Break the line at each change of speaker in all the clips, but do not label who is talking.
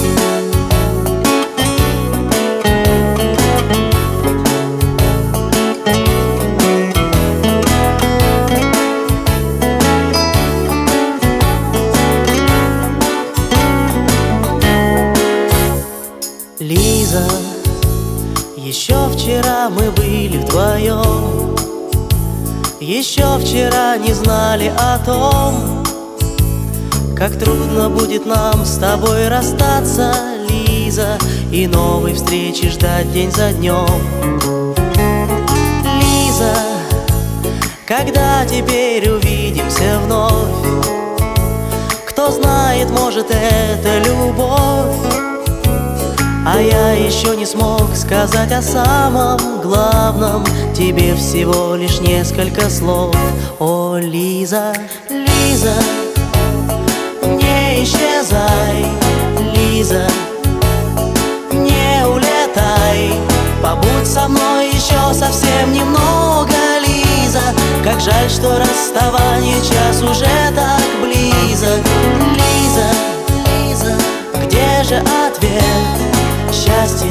Лиза, еще вчера мы были вдвоем, еще вчера не знали о том, как трудно будет нам с тобой расстаться, Лиза, и новой встречи ждать день за днем. Лиза, когда теперь увидимся вновь? Кто знает, может, это любовь. А я еще не смог сказать о самом главном, тебе всего лишь несколько слов. О, Лиза, Лиза, не исчезай, Лиза, не улетай, побудь со мной еще совсем немного, Лиза. Как жаль, что расставание час уже так близок. Лиза, Лиза, где же ответ? Счастье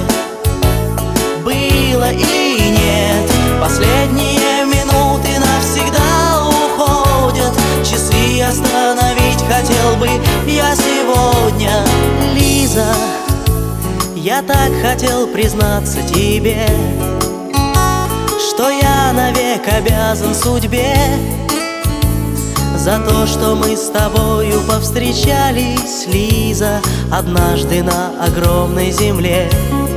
было и нет. Последние минуты навсегда уходят. Часы остановить хотел бы я сегодня. Лиза, я так хотел признаться тебе, что я навек обязан судьбе за то, что мы с тобою повстречались, Лиза, однажды на огромной земле.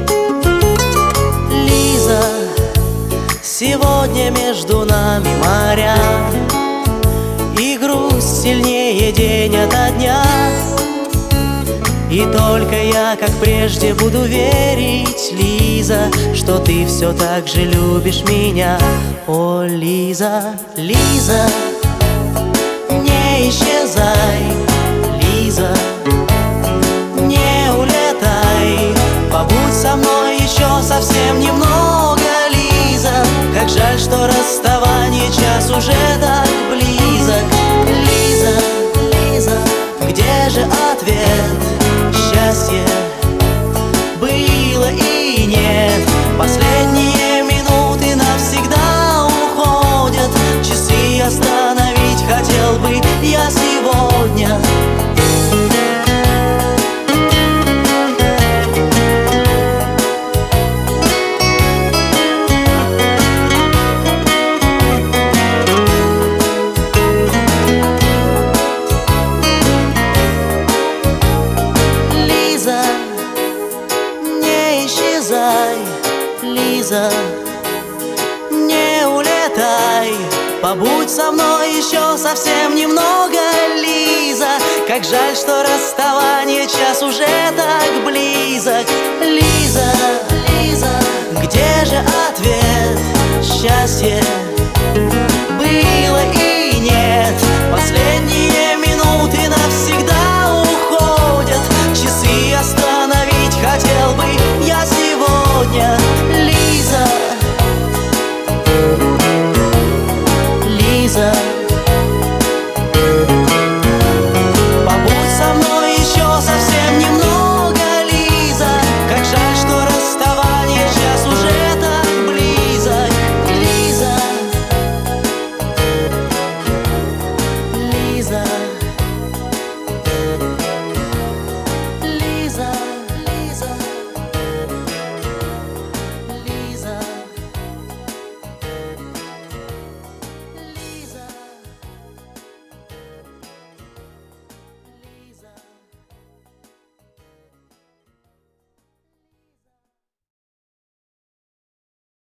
Лиза, сегодня между нами моря, и грусть сильнее день ото дня. И только я, как прежде, буду верить, Лиза, что ты все так же любишь меня. О, Лиза, Лиза, не исчезай, Лиза, не улетай, побудь со мной еще совсем немного, Лиза. Как жаль, что расставание час уже так близок. Лиза, Лиза, где же ответ? Счастье было и нет. Последние минуты навсегда уходят. Часы остановить хотел бы я сегодня. Лиза, не исчезай, Лиза, не улетай, побудь со мной еще совсем немного, Лиза. Как жаль, что расставание час уже